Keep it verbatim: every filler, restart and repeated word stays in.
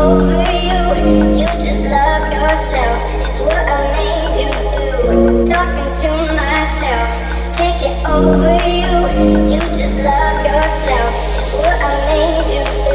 over you. You just love yourself. It's what I made you do. Talking to myself. Can't get over you. You just love yourself. It's what I made you do.